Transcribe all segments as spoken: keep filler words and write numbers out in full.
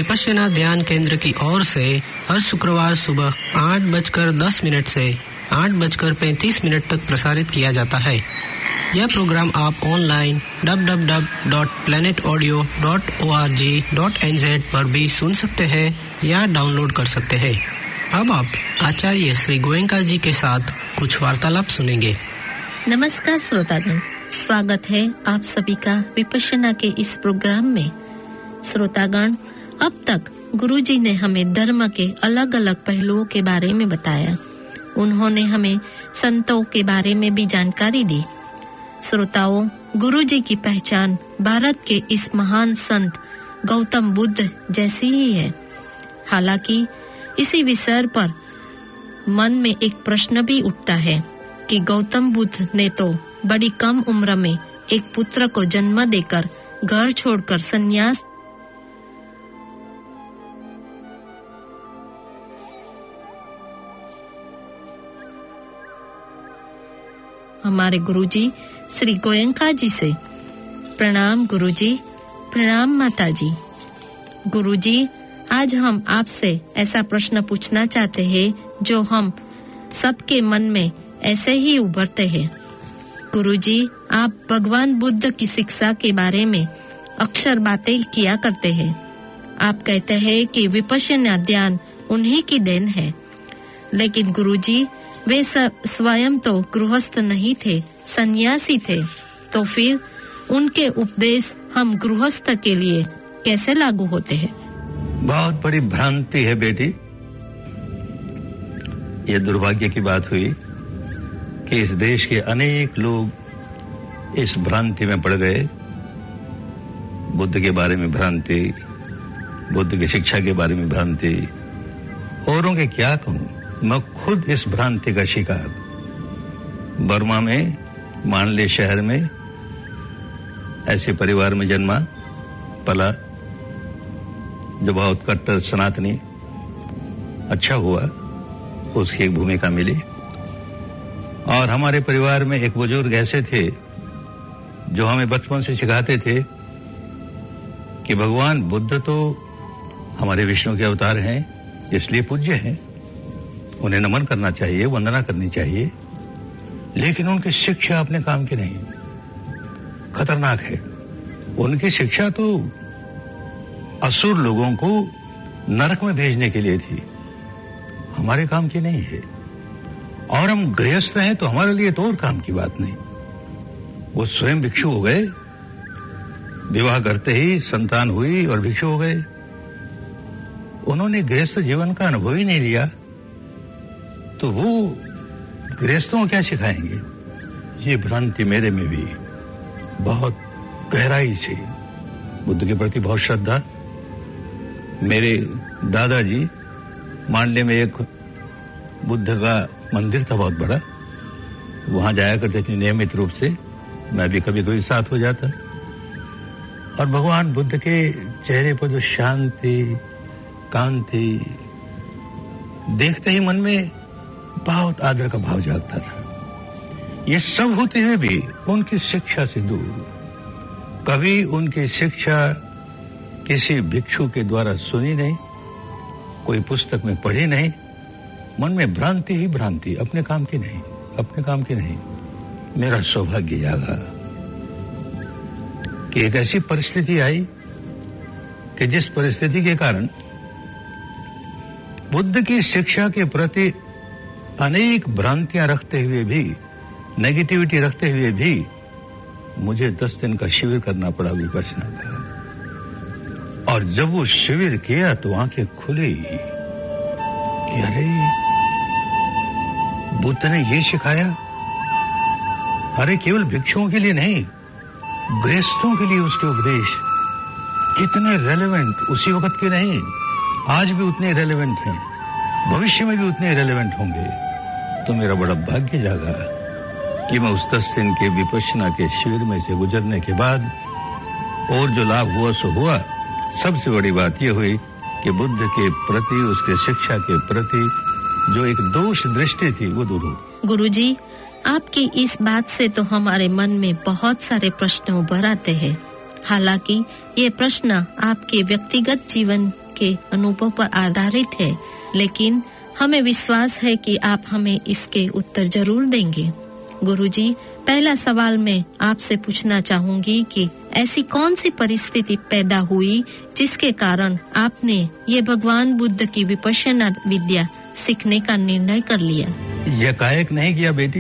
विपश्यना ध्यान केंद्र की ओर से हर शुक्रवार सुबह आठ बजकर दस मिनट से आठ बजकर पैंतीस मिनट तक प्रसारित किया जाता है। यह प्रोग्राम आप online W W W dot planet audio dot O R G dot N Z पर भी सुन सकते हैं या डाउनलोड कर सकते हैं। अब आप आचार्य श्री गोयंका जी के साथ कुछ वार्तालाप सुनेंगे। नमस्कार श्रोतागण, स्वागत है आप सभी का विपश्यना के इस प्रोग्राम में। श्रोतागण, अब तक गुरुजी ने हमें धर्म के अलग अलग पहलुओं के बारे में बताया। उन्होंने हमें संतों के बारे में भी जानकारी दी। श्रोताओं, गुरुजी की पहचान भारत के इस महान संत गौतम बुद्ध जैसी ही है। हालांकि इसी विषय पर मन में एक प्रश्न भी उठता है कि गौतम बुद्ध ने तो बड़ी कम उम्र में एक पुत्र को जन्म देकर घर छोड़कर संन्यास हमारे गुरुजी श्री गोयंका जी से प्रणाम। गुरुजी, प्रणाम माताजी। गुरुजी, आज हम आपसे ऐसा प्रश्न पूछना चाहते हैं जो हम सबके मन में ऐसे ही उभरते हैं। गुरुजी, आप भगवान बुद्ध की शिक्षा के बारे में अक्सर बातें किया करते हैं। आप कहते हैं कि विपश्यना ध्यान उन्हीं की देन है, लेकिन गुरुजी वे स्वयं तो गृहस्थ नहीं थे, सन्यासी थे। तो फिर उनके उपदेश हम गृहस्थ के लिए कैसे लागू होते हैं? बहुत बड़ी भ्रांति है बेटी। ये दुर्भाग्य की बात हुई कि इस देश के अनेक लोग इस भ्रांति में पड़ गए। बुद्ध के बारे में भ्रांति, बुद्ध की शिक्षा के बारे में भ्रांति, औरों के क्या कहूं, मैं खुद इस भ्रांति का शिकार। बर्मा में मानले शहर में ऐसे परिवार में जन्मा पला जो बहुत कट्टर सनातनी। अच्छा हुआ उसकी एक भूमिका मिली। और हमारे परिवार में एक बुजुर्ग ऐसे थे जो हमें बचपन से सिखाते थे कि भगवान बुद्ध तो हमारे विष्णु के अवतार हैं, इसलिए पूज्य हैं, उन्हें नमन करना चाहिए, वंदना करनी चाहिए, लेकिन उनकी शिक्षा अपने काम की नहीं, खतरनाक है। उनकी शिक्षा तो असुर लोगों को नरक में भेजने के लिए थी, हमारे काम की नहीं है। और हम गृहस्थ हैं तो हमारे लिए तो और काम की बात नहीं। वो स्वयं भिक्षु हो गए, विवाह करते ही संतान हुई और भिक्षु हो गए। उन्होंने गृहस्थ जीवन का अनुभव ही नहीं लिया, तो वो गृहस्थों को क्या सिखाएंगे? ये भ्रांति मेरे में भी बहुत गहराई से, बुद्ध के प्रति बहुत श्रद्धा। मेरे दादाजी मांडले में एक बुद्ध का मंदिर था बहुत बड़ा, वहां जाया करते थे नियमित रूप से। मैं भी कभी कभी साथ हो जाता। और भगवान बुद्ध के चेहरे पर जो शांति, कांति, देखते ही मन में बहुत आदर का भाव जागता था। ये सब होते हुए भी उनकी शिक्षा से दूर, कभी उनकी शिक्षा किसी भिक्षु के द्वारा सुनी नहीं, कोई पुस्तक में पढ़ी नहीं। मन में भ्रांति ही भ्रांति, अपने काम की नहीं, अपने काम की नहीं। मेरा सौभाग्य जागा कि एक ऐसी परिस्थिति आई कि जिस परिस्थिति के कारण बुद्ध की शिक्षा के प्रति अनेक भ्रांतियां रखते हुए भी, नेगेटिविटी रखते हुए भी, मुझे दस दिन का शिविर करना पड़ा विपश्यना का। और जब वो शिविर किया तो आंखें खुली कि अरे बुद्ध ने ये सिखाया। अरे केवल भिक्षुओं के लिए नहीं, गृहस्थों के लिए उसके उपदेश कितने रेलेवेंट, उसी वक्त के नहीं, आज भी उतने रेलेवेंट हैं, भविष्य में भी उतने रेलेवेंट होंगे। तो मेरा बड़ा भाग्य जागा कि मैं उस दस दिन के विपश्यना के शिविर में से गुजरने के बाद और जो लाभ हुआ सो हुआ। सबसे बड़ी बात यह हुई कि बुद्ध के प्रति, उसके शिक्षा के प्रति जो एक दोष दृष्टि थी वो दूर हो। गुरुजी, आपकी इस बात से तो हमारे मन में बहुत सारे प्रश्न उभर आते हैं। हालांकि ये प्रश्न आपके व्यक्तिगत जीवन आपके अनुभव पर आधारित है, लेकिन हमें विश्वास है कि आप हमें इसके उत्तर जरूर देंगे। गुरुजी, पहला सवाल मैं आपसे पूछना चाहूंगी कि ऐसी कौन सी परिस्थिति पैदा हुई जिसके कारण आपने ये भगवान बुद्ध की विपश्यना विद्या सीखने का निर्णय कर लिया? यह कायक नहीं किया बेटी,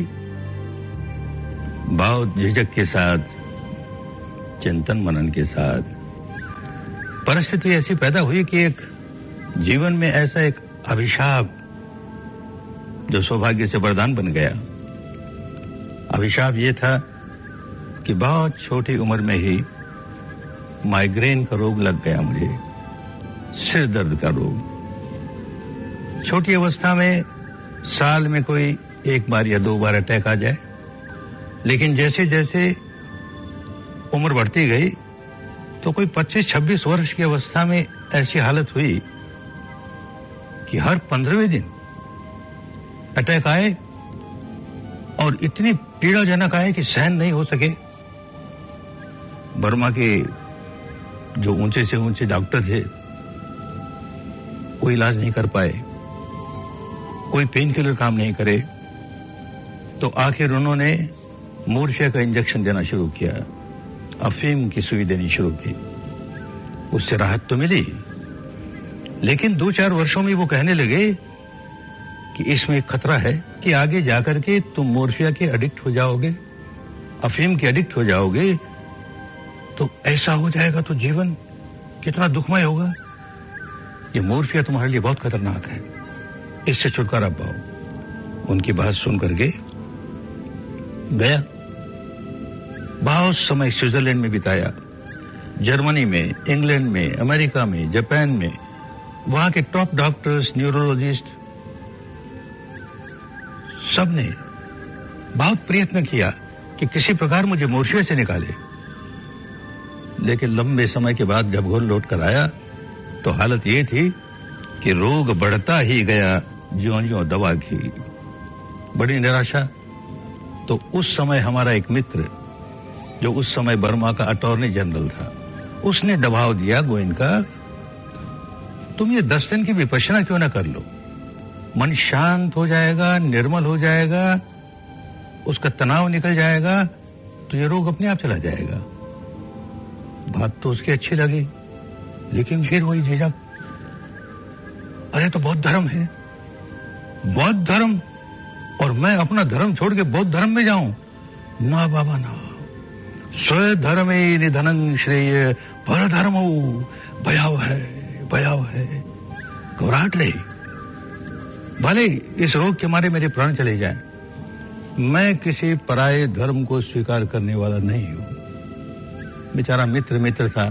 बहुत झिझक के साथ, चिंतन मनन के साथ परिस्थिति ऐसी पैदा हुई कि एक जीवन में ऐसा एक अभिशाप जो सौभाग्य से वरदान बन गया। अभिशाप ये था कि बहुत छोटी उम्र में ही माइग्रेन का रोग लग गया मुझे, सिर दर्द का रोग। छोटी अवस्था में साल में कोई एक बार या दो बार अटैक आ जाए, लेकिन जैसे जैसे उम्र बढ़ती गई तो कोई पच्चीस छब्बीस वर्ष की अवस्था में ऐसी हालत हुई कि हर पंद्रहवें दिन अटैक आए और इतनी पीड़ाजनक आए कि सहन नहीं हो सके। बर्मा के जो ऊंचे से ऊंचे डॉक्टर थे वो इलाज नहीं कर पाए, कोई पेन किलर काम नहीं करे, तो आखिर उन्होंने मोर्फिया का इंजेक्शन देना शुरू किया, अफीम की सुई देनी शुरू की। उससे राहत तो मिली, लेकिन दो चार वर्षों में वो कहने लगे कि इसमें एक खतरा है कि आगे जाकर के तुम मोर्फिया के एडिक्ट हो जाओगे, अफीम के एडिक्ट हो जाओगे, तो ऐसा हो जाएगा तो जीवन कितना दुखमय होगा। ये मोर्फिया तुम्हारे लिए बहुत खतरनाक है, इससे छुटकारा पाओ। उनकी बात सुन करके गया, बहुत समय स्विट्जरलैंड में बिताया, जर्मनी में, इंग्लैंड में, अमेरिका में, जापान में, वहां के टॉप डॉक्टर्स, न्यूरोलॉजिस्ट सबने बहुत प्रयत्न किया कि किसी प्रकार मुझे मोर्फिया से निकाले, लेकिन लंबे समय के बाद जब घर लौट कर आया तो हालत ये थी कि रोग बढ़ता ही गया, ज्यों-ज्यों दवा की। बड़ी निराशा। तो उस समय हमारा एक मित्र जो उस समय बर्मा का अटॉर्नी जनरल था, उसने दबाव दिया गोयनका, तुम ये दस दिन की विपश्यना क्यों ना कर लो, मन शांत हो जाएगा, निर्मल हो जाएगा, उसका तनाव निकल जाएगा, तो ये रोग अपने आप चला जाएगा। बात तो उसकी अच्छी लगी, लेकिन फिर वही झिझक, अरे तो बौद्ध धर्म है, बौद्ध धर्म, और मैं अपना धर्म छोड़ के बौद्ध धर्म में जाऊं? ना बाबा ना, स्व धर्मे निधनं श्रेय पर धर्मो भयाव है, भयाव है। घबराहट रही, भले इस रोग के मारे मेरे प्राण चले जाएं, मैं किसी पराये धर्म को स्वीकार करने वाला नहीं हूं। बेचारा मित्र मित्र था,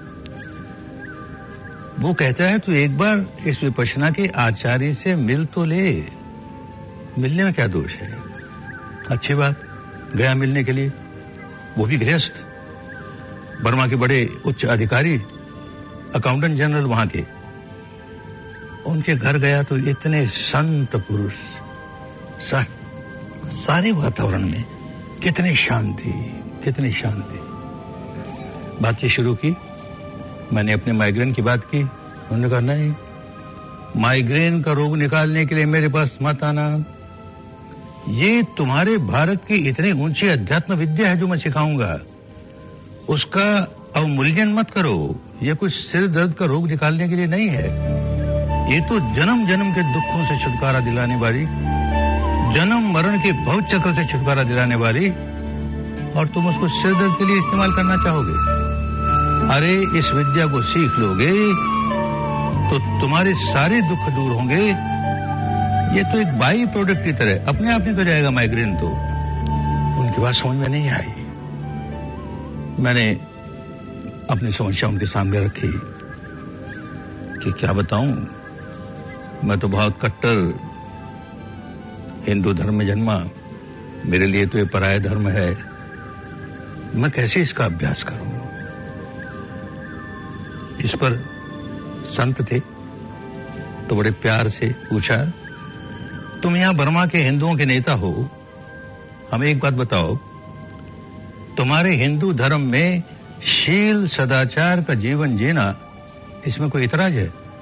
वो कहता है तू एक बार इस विपश्यना के आचार्य से मिल तो ले, मिलने में क्या दोष है। अच्छी बात, गया मिलने के लिए, वो भी गृहस्थ, बर्मा के बड़े उच्च अधिकारी, अकाउंटेंट जनरल वहां के। उनके घर गया तो इतने संत पुरुष, सा, सारे वातावरण में कितनी शांति, कितनी शांति। बातचीत शुरू की, मैंने अपने माइग्रेन की बात की। उन्होंने कहा नहीं, माइग्रेन का रोग निकालने के लिए मेरे पास मत आना, ये तुम्हारे भारत की इतनी ऊंची अध्यात्म विद्या है जो मैं सिखाऊंगा, उसका अवमूल्यन मत करो। ये कुछ सिर दर्द का रोग निकालने के लिए नहीं है, ये तो जन्म जन्म के दुखों से छुटकारा दिलाने वाली, जन्म मरण के भव चक्र से छुटकारा दिलाने वाली, और तुम उसको सिर दर्द के लिए इस्तेमाल करना चाहोगे। अरे इस विद्या को सीख लोगे तो तुम्हारे सारे दुख दूर होंगे। ये तो एक बाई प्रोडक्ट की तरह अपने आप निकल जाएगा माइग्रेन। तो उनकी बात समझ में नहीं आई। मैंने अपनी समस्या उनके सामने रखी कि क्या बताऊं, मैं तो बहुत कट्टर हिंदू धर्म में जन्मा, मेरे लिए तो ये पराया धर्म है, मैं कैसे इसका अभ्यास करूं। इस पर संत थे तो बड़े प्यार से पूछा, तुम यहां बर्मा के हिंदुओं के नेता हो, हमें एक बात बताओ, तुम्हारे हिंदू धर्म में शील सदाचार का जीवन जीना, इसमें कोई इतराज है?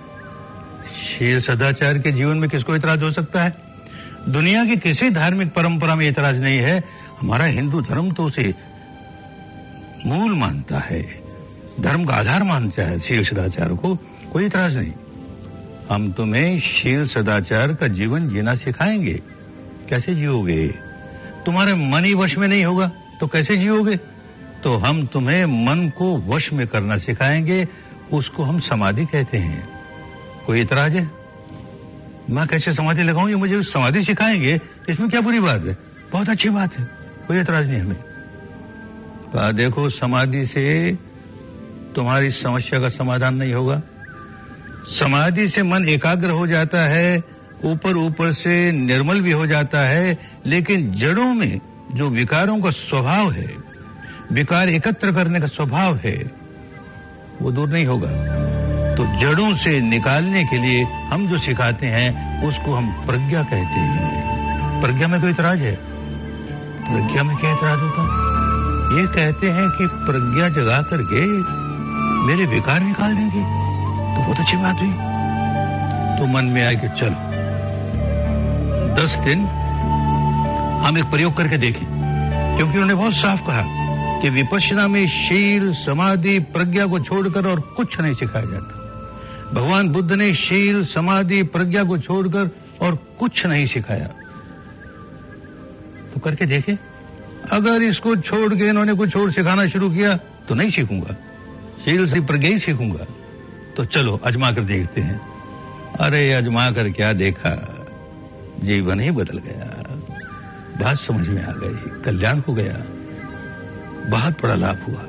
शील सदाचार के जीवन में किसको इतराज हो सकता है? दुनिया की किसी धार्मिक परंपरा में इतराज नहीं है। हमारा हिंदू धर्म तो उसे मूल मानता है, धर्म का आधार मानता है शील सदाचार को, कोई इतराज नहीं। हम तुम्हें शील सदाचार का जीवन जीना सिखाएंगे। कैसे जियोगे? तुम्हारे मन ही वश में नहीं होगा तो कैसे जियोगे? तो हम तुम्हें मन को वश में करना सिखाएंगे, उसको हम समाधि कहते हैं। कोई इतराज है? मैं कैसे समाधि लगाऊं, ये मुझे समाधि सिखाएंगे, इसमें क्या बुरी बात है? बहुत अच्छी बात है, कोई इतराज नहीं हमें। तो देखो, समाधि से तुम्हारी समस्या का समाधान नहीं होगा। समाधि से मन एकाग्र हो जाता है, ऊपर ऊपर से निर्मल भी हो जाता है, लेकिन जड़ों में जो विकारों का स्वभाव है, विकार एकत्र करने का स्वभाव है, वो दूर नहीं होगा। तो जड़ों से निकालने के लिए हम जो सिखाते हैं उसको हम प्रज्ञा कहते हैं। प्रज्ञा में कोई इतराज है? प्रज्ञा में क्या इतराज होता? ये कहते हैं कि प्रज्ञा जगा करके मेरे विकार निकाल देंगे, तो बहुत अच्छी बात हुई। तो मन में आए कि चलो दस दिन हम एक प्रयोग करके देखें, क्योंकि उन्होंने बहुत साफ कहा कि विपश्यना में शील, समाधि, प्रज्ञा को छोड़कर और कुछ नहीं सिखाया जाता। भगवान बुद्ध ने शील, समाधि, प्रज्ञा को छोड़कर और कुछ नहीं सिखाया। तो करके देखें, अगर इसको छोड़ के इन्होंने कुछ और सिखाना शुरू किया तो नहीं सीखूंगा, शील से प्रज्ञा ही सीखूंगा। तो चलो आजमा कर देखते हैं। अरे आजमा कर क्या देखा, जीवन ही बदल गया, बात समझ में आ गई, कल्याण हो गया, बहुत बड़ा लाभ हुआ।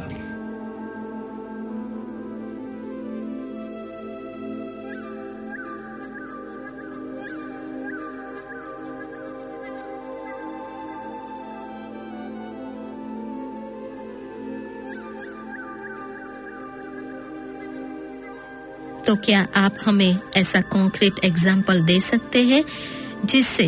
तो क्या आप हमें ऐसा कॉन्क्रीट एग्जाम्पल दे सकते हैं जिससे?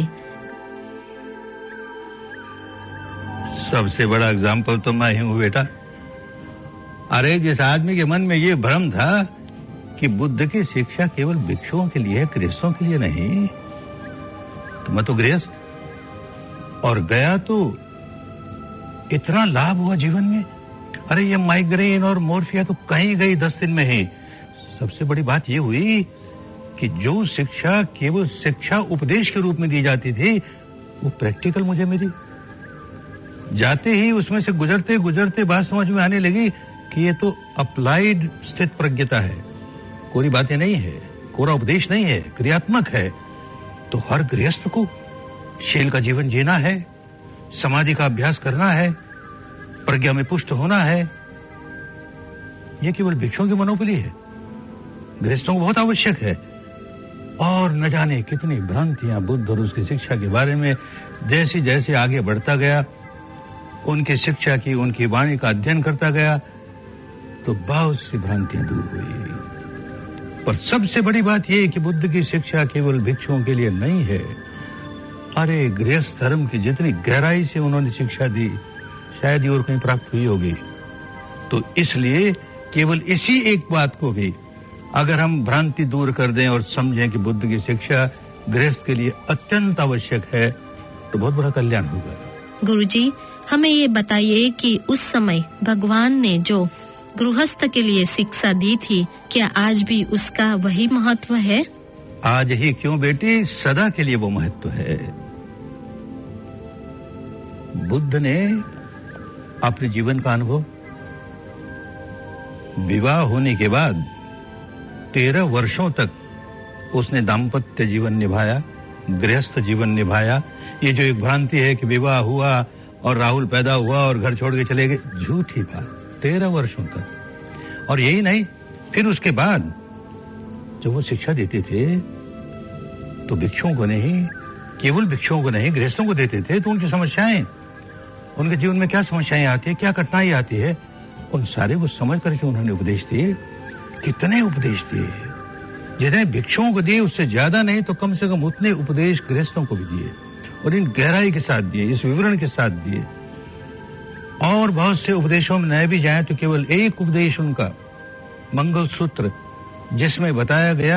सबसे बड़ा एग्जाम्पल तो मैं ही हूं बेटा। अरे जिस आदमी के मन में ये भ्रम था कि बुद्ध की शिक्षा केवल भिक्षुओं के लिए, गृहस्थों के लिए नहीं, तो मैं तो गृहस्थ और गया तो इतना लाभ हुआ जीवन में। अरे ये माइग्रेन और मोर्फिया तो कहीं गई दस दिन में ही। सबसे बड़ी बात ये हुई कि जो शिक्षा केवल शिक्षा उपदेश के रूप में दी जाती थी, वो प्रैक्टिकल मुझे मिली। जाते ही उसमें से गुजरते गुजरते बात समझ में आने लगी कि ये तो अप्लाइड स्थित प्रज्ञता है, कोरी बातें नहीं है, कोरा उपदेश नहीं है, क्रियात्मक है। तो हर गृहस्थ को शील का जीवन जीना है, समाधि का अभ्यास करना है, प्रज्ञा में पुष्ट होना है। यह केवल भिक्षुओं की मनोबली है, गृहस्थों को बहुत आवश्यक है। और न जाने कितनी भ्रांतियां बुद्ध और उसकी शिक्षा के बारे में जैसे जैसे आगे बढ़ता गया, उनकी शिक्षा की, उनकी वाणी का अध्ययन करता गया, तो बहुत सी भ्रांतियां दूर हुई। पर सबसे बड़ी बात यह है कि बुद्ध की शिक्षा केवल भिक्षुओं के लिए नहीं है। अरे गृहस्थ धर्म की जितनी गहराई से उन्होंने शिक्षा दी, शायद ही और कहीं प्राप्त हुई होगी। तो इसलिए केवल इसी एक बात को भी अगर हम भ्रांति दूर कर दें और समझें कि बुद्ध की शिक्षा गृहस्थ के लिए अत्यंत आवश्यक है, तो बहुत बड़ा कल्याण होगा। गुरुजी, हमें ये बताइए कि उस समय भगवान ने जो गृहस्थ के लिए शिक्षा दी थी, क्या आज भी उसका वही महत्व है? आज ही क्यों बेटी, सदा के लिए वो महत्व है। बुद्ध ने अपने जीवन का अनुभव विवाह होने के बाद तेरह वर्षों तक उसने दाम्पत्य जीवन निभाया, गृहस्थ जीवन निभाया। ये जो एक भ्रांति है कि विवाह हुआ और राहुल पैदा हुआ और घर छोड़ के चले गए, झूठी बात। तेरह वर्षों तक। और यही नहीं, फिर उसके बाद जो वो शिक्षा देते थे तो भिक्षुओं को नहीं, केवल भिक्षुओं को नहीं, गृहस्थों को देते थे। तो उनकी समस्याएं, उनके जीवन में क्या समस्याएं आती है, क्या कठिनाई आती है, उन सारे को समझ करके उन्होंने उपदेश दिए। कितने उपदेश दिए, जितने भिक्षुओं को दिए उससे ज्यादा नहीं तो कम से कम उतने उपदेश गृहस्थों को भी दिए, और इन गहराई के साथ दिए, इस विवरण के साथ दिए। और बहुत से उपदेशों में न भी जाए तो केवल एक उपदेश उनका, मंगल सूत्र, जिसमें बताया गया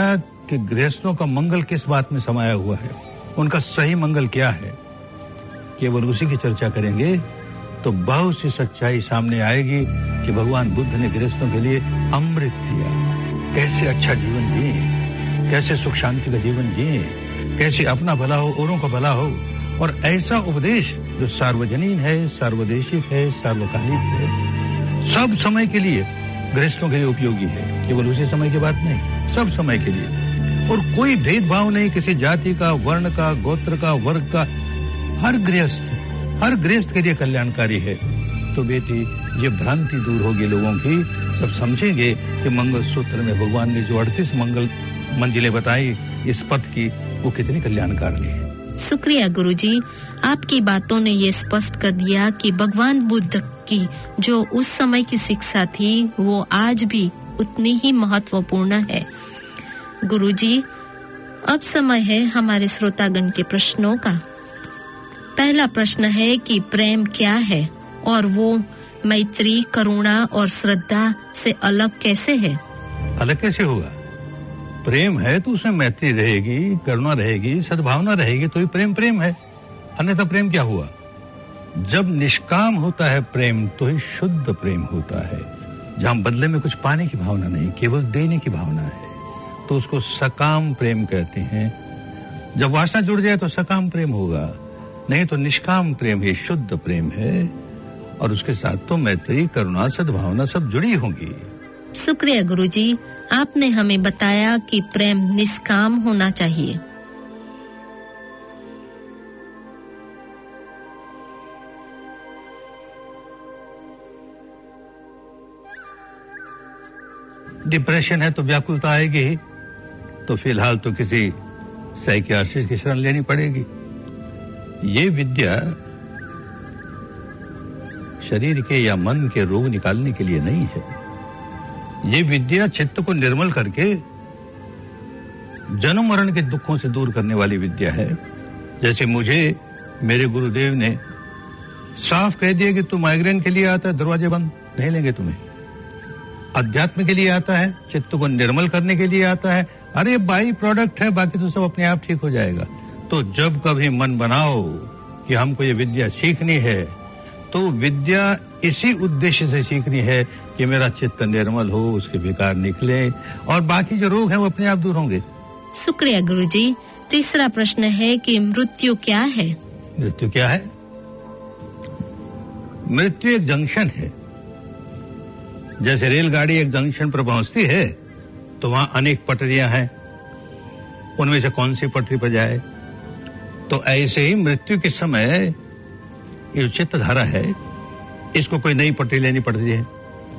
कि गृहस्थों का मंगल किस बात में समाया हुआ है, उनका सही मंगल क्या है, केवल उसी की चर्चा करेंगे तो बहुत सी सच्चाई सामने आएगी कि भगवान बुद्ध ने गृहस्थों के लिए अमृत दिया, कैसे अच्छा जीवन जिए, कैसे सुख शांति का जीवन जिए, कैसे अपना भला हो, औरों का भला हो, और ऐसा उपदेश जो सार्वजनीन है, सार्वदेशिक है, सार्वकालिक है, सब समय के लिए गृहस्थों के लिए उपयोगी है, केवल उसी समय की बात नहीं, सब समय के लिए, और कोई भेदभाव नहीं किसी जाति का, वर्ण का, गोत्र का, वर्ग का, हर गृहस्थ हर गृहस्थ के लिए कल्याणकारी है। तो बेटी ये भ्रांति दूर होगी लोगों की, सब समझेंगे कि मंगल सूत्र में भगवान ने जो अड़तीस मंगल मंजिलें बताई इस पथ की, वो कितनी कल्याणकारी है। शुक्रिया गुरुजी, आपकी बातों ने ये स्पष्ट कर दिया कि भगवान बुद्ध की जो उस समय की शिक्षा थी वो आज भी उतनी ही महत्वपूर्ण है। गुरुजी, अब समय है हमारे श्रोतागण के प्रश्नों का। पहला प्रश्न है कि प्रेम क्या है और वो मैत्री, करुणा और श्रद्धा से अलग कैसे है? अलग कैसे होगा? प्रेम है तो उसमें मैत्री रहेगी, करुणा रहेगी, सद्भावना रहेगी, तो ही प्रेम प्रेम है। अन्यथा प्रेम क्या हुआ? जब निष्काम होता है प्रेम तो ही शुद्ध प्रेम होता है, जहां बदले में कुछ पाने की भावना नहीं, केवल देने की भावना है, तो उसको सकाम प्रेम कहते हैं। जब वासना जुड़ जाए तो सकाम प्रेम होगा, नहीं तो निष्काम प्रेम ही शुद्ध प्रेम है, और उसके साथ तो मैत्री, करुणा, सद्भावना सब जुड़ी होंगी। शुक्रिया गुरुजी, आपने हमें बताया कि प्रेम निष्काम होना चाहिए। डिप्रेशन है तो व्याकुलता आएगी ही, तो फिलहाल तो किसी साइकियाट्रिस्ट की शरण लेनी पड़ेगी। ये विद्या शरीर के या मन के रोग निकालने के लिए नहीं है। ये विद्या चित्त को निर्मल करके जन्म मरण के दुखों से दूर करने वाली विद्या है। जैसे मुझे मेरे गुरुदेव ने साफ कह दिया कि तू माइग्रेन के लिए आता है, दरवाजे बंद, नहीं लेंगे तुम्हें। अध्यात्म के लिए आता है, चित्त को निर्मल करने के लिए आता है, अरे बाई प्रोडक्ट है, बाकी तो सब अपने आप ठीक हो जाएगा। तो जब कभी मन बनाओ कि हमको ये विद्या सीखनी है, तो विद्या इसी उद्देश्य से सीखनी है कि मेरा चित्त निर्मल हो, उसके विकार निकले, और बाकी जो रोग हैं वो अपने आप दूर होंगे। शुक्रिया गुरुजी। तीसरा प्रश्न है कि मृत्यु क्या है? मृत्यु क्या है? मृत्यु एक जंक्शन है। जैसे रेलगाड़ी एक जंक्शन पर पहुंचती है तो वहां अनेक पटरियां हैं, उनमें से कौन सी पटरी पर जाए। तो ऐसे ही मृत्यु के समय ये चित्त धारा है, इसको कोई नई पटरी लेनी पड़ती है।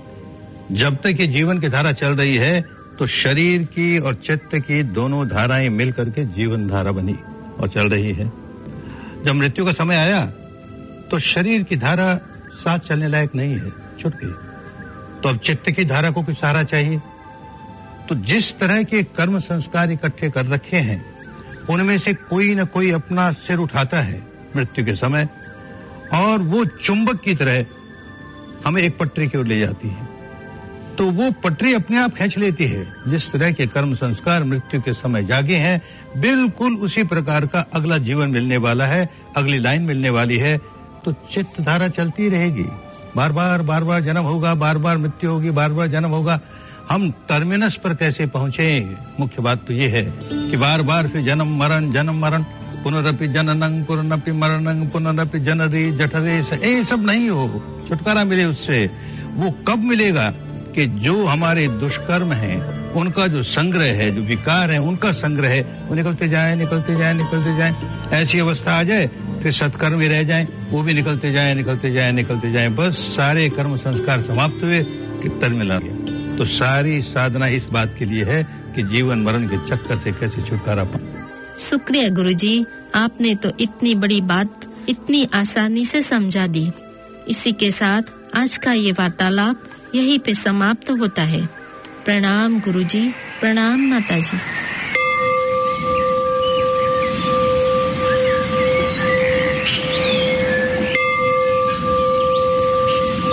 जब तक ये जीवन की धारा चल रही है तो शरीर की और चित्त की दोनों धाराएं मिलकर के जीवन धारा बनी और चल रही है। जब मृत्यु का समय आया तो शरीर की धारा साथ चलने लायक नहीं है, छूट गई। तो अब चित्त की धारा को कुछ सहारा चाहिए। तो जिस तरह के कर्म संस्कार इकट्ठे कर रखे हैं उनमें से कोई न कोई अपना सिर उठाता है मृत्यु के समय, और वो चुंबक की तरह हमें एक पटरी की ओर ले जाती है। तो वो पटरी अपने आप खींच लेती है। जिस तरह के कर्म संस्कार मृत्यु के समय जागे हैं, बिल्कुल उसी प्रकार का अगला जीवन मिलने वाला है, अगली लाइन मिलने वाली है। तो चित्त धारा चलती रहेगी, बार बार बार बार जन्म होगा, बार बार मृत्यु होगी, बार बार जन्म होगा। हम टर्मिनस पर कैसे पहुंचे, मुख्य बात तो ये है कि बार बार फिर जन्म मरण जन्म मरण, पुनरपि जननं पुनरपि मरणं पुनरपि जनरी जठरे, ये सब नहीं हो, छुटकारा मिले उससे। वो कब मिलेगा कि जो हमारे दुष्कर्म हैं उनका जो संग्रह है, जो विकार है उनका संग्रह है, वो निकलते जाए निकलते जाए निकलते जाए, ऐसी अवस्था आ जाए फिर सत्कर्म भी रह जाए, वो भी निकलते जाए निकलते जाए निकलते जाए, बस सारे कर्म संस्कार समाप्त हुए कि टर्मिनल आ गया। तो सारी साधना इस बात के लिए है कि जीवन मरण के चक्कर से कैसे छुटकारा पाए। शुक्रिया गुरुजी, आपने तो इतनी बड़ी बात इतनी आसानी से समझा दी। इसी के साथ आज का ये वार्तालाप यहीं पे समाप्त होता है। प्रणाम गुरुजी, प्रणाम माताजी।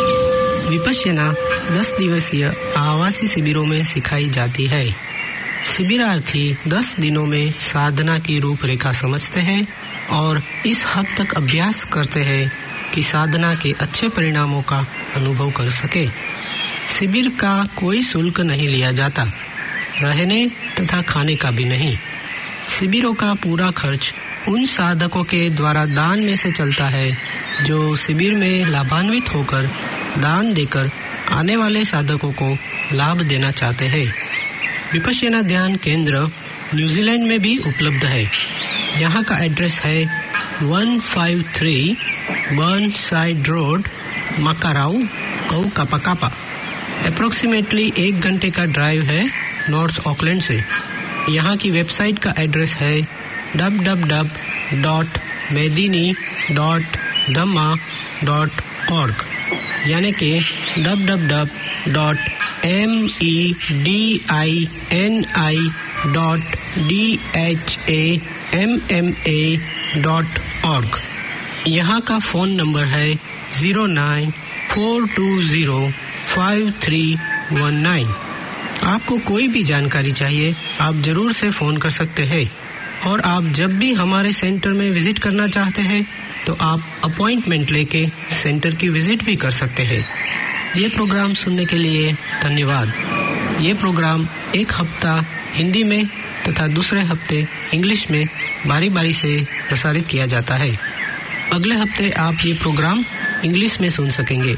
विपश्यना दस दिवसीय आवासीय शिविरों में सिखाई जाती है। शिविरार्थी दस दिनों में साधना की रूपरेखा समझते हैं और इस हद तक अभ्यास करते हैं कि साधना के अच्छे परिणामों का अनुभव कर सके। शिविर का कोई शुल्क नहीं लिया जाता, रहने तथा खाने का भी नहीं। शिविरों का पूरा खर्च उन साधकों के द्वारा दान में से चलता है जो शिविर में लाभान्वित होकर दान देकर आने वाले साधकों को लाभ देना चाहते हैं। विपश्यना ध्यान केंद्र न्यूजीलैंड में भी उपलब्ध है। यहाँ का एड्रेस है एक सौ तिरेपन Burnside road, Makarau, Kaukapakapa. Approximately एक घंटे का ड्राइव है नॉर्थ ऑकलैंड से। यहाँ की वेबसाइट का एड्रेस है W W W dot Medini dot Dhamma dot org, यानी कि W W W dot M E D I N I dot D H A M M A dot org. यहाँ का फ़ोन नंबर है zero nine four two zero five three one nine. आपको कोई भी जानकारी चाहिए आप जरूर से फ़ोन कर सकते हैं और आप जब भी हमारे सेंटर में विजिट करना चाहते हैं तो आप अपॉइंटमेंट लेके सेंटर की विजिट भी कर सकते हैं। ये प्रोग्राम सुनने के लिए धन्यवाद। ये प्रोग्राम एक हफ्ता हिंदी में तथा दूसरे हफ्ते इंग्लिश में बारी बारी से प्रसारित किया जाता है। अगले हफ्ते आप ये प्रोग्राम इंग्लिश में सुन सकेंगे।